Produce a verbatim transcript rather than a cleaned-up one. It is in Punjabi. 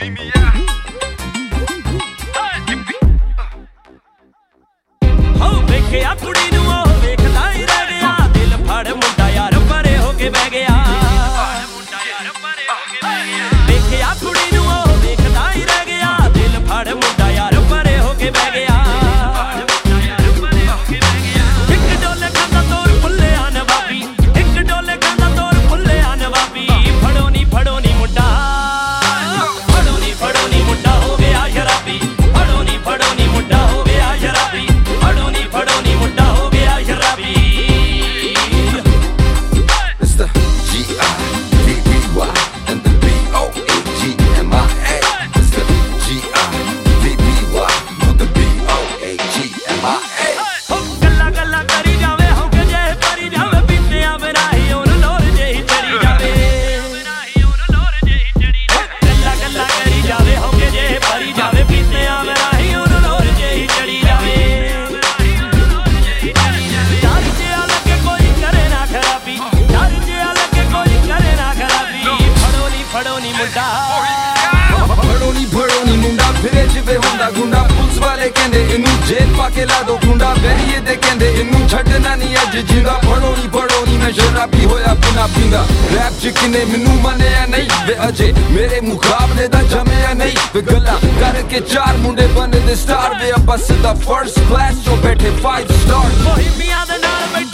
ਵੇਖਿਆ ਕੁੜੀ ਨੂੰ ਉਹ ਵੇਖਦਾ ਹੀ ਰਹਿ ਗਿਆ ਦਿਲ ਫੜ ਮੁੰਡਾ ਯਾਰ ਪਰੇ ਹੋ ਕੇ ਬਹਿ ਗਿਆ ਵੇਖਿਆ ਕੁੜੀ ਨੂੰ ਉਹ ਵੇਖਦਾ ਹੀ ਰਹਿ ਗਿਆ ਦਿਲ ਫੜ ਮੁੰਡਾ ਯਾਰ ਪਰੇ ਹੋ ਕੇ ਬਹਿ ਗਿਆ ਇੱਕ ਡੋਲੇ ਖਾਂਦਾ ਤੋਰ ਫੁੱਲਿਆ ਨਵਾਬੀ ਇੱਕ ਡੋਲੇ ਖਾਂਦਾ ਤੋਰ ਫੁੱਲਿਆ ਨਵਾਬੀ ਫੜੋ ਨੀ ਫੜੋ ਨੀ ਮੁੰਡਾ ਫੜੋ ਨੀ ਫੜੋ ਨੀ ਮੁੰਡਾ ਹੋ ਗਿਆ ਸ਼ਰਾਬੀ ਫੜੋ ਨੀ ਫੜੋ ਨੀ ਮੁੰਡਾ ਹੋ ਗਿਆ ਸ਼ਰਾਬੀ ਫੜੋ ਨੀ ਫੜੋ ਨੀ ਮੁੰਡਾ ਹੋ ਗਿਆ ਸ਼ਰਾਬੀ It's the G I B B Y and the B O A G M I A. It's the G I B B Y and the B O A G M I A. ਗੱਲਾਂ ਗੱਲਾਂ ਕਰੀ ਜਾਵੇ ਹੋ ਕੇ ਜੇ ਪਰੀ ਜਾਵੇ ਪੀਤਿਆਂ ਬਿਨਾਂ ਹੀ ਉਹਨੂੰ ਲੋਰ ਜਿਹੀ ਚੜੀ ਜਾਵੇ ਗੱਲਾਂ ਗੱਲਾਂ ਕਰੀ ਜਾਵੇ ਹੋ ਕੇ ਜੇ ਪਰੀ ਜਾਵੇ ਪੀਤਿਆਂ ਬਿਨਾਂ ਹੀ ਉਹਨੂੰ ਲੋਰ ਜਿਹੀ ਚੜੀ ਜਾਵੇ ਡਰ ਜਿਹਾ ਲੱਗੇ ਕੋਈ ਕਰੇ ਨਾ ਖਰਾਬੀ ਡਰ ਜਿਹਾ ਲੱਗੇ ਕੋਈ ਕਰੇ ਨਾ ਖਰਾਬੀ ਫੜੋ ਨੀ ਫੜੋ ਨੀ ਮੁੰਡਾ ਫੜੋ ਨੀ ਫੜੋ ਨੀ ਮੁੰਡਾ ਫਿਰੇ ਜਿਵੇਂ ਹੁੰਦਾ ਗੁੰਡਾ ਪੁਲਿਸ ਵਾਲੇ ਕਹਿੰਦੇ ਇਹਨੂੰ ਜੇਲ੍ਹ ਪਾ ਕੇ ਲਾ ਦੋ ਗੁੰਡਾ ਬੈਰੀਏ ਦੇ ਕਹਿੰਦੇ ਇਹਨੂੰ ਛੱਡਣਾ ਨਹੀਂ ਅੱਜ ਜਿੰਦਾ ਫੜੋ ਨੀ ਫੜੋ ਨੀ ਮੈਂ ਸ਼ਰਾਬੀ ਹੋਇਆ ਬਿਨਾ ਪੀਂਦਾ ਰੈਪ ਚ ਕਿਨੇ ਮੈਨੂੰ ਮੰਨਿਆ ਨਹੀਂ ਵੇ ਅਜੇ ਮੇਰੇ ਮੁਕਾਬਲੇ ਦਾ ਜਮਿਆ ਨਹੀਂ ਵੇ ਗੱਲਾਂ ਕਰਕੇ ਚਾਰ ਮੁੰਡੇ ਬਣੇ ਦੇ ਸਟਾਰ ਵੇ ਆਪਾਂ ਸਿੱਧਾ ਫਰਸਟ ਕਲਾਸ ਚੋਂ ਬੈਠੇ ਫਾਈਵ ਸਟਾਰ ਮੋਹਿਮੀਆਂ ਦੇ ਨਾਲ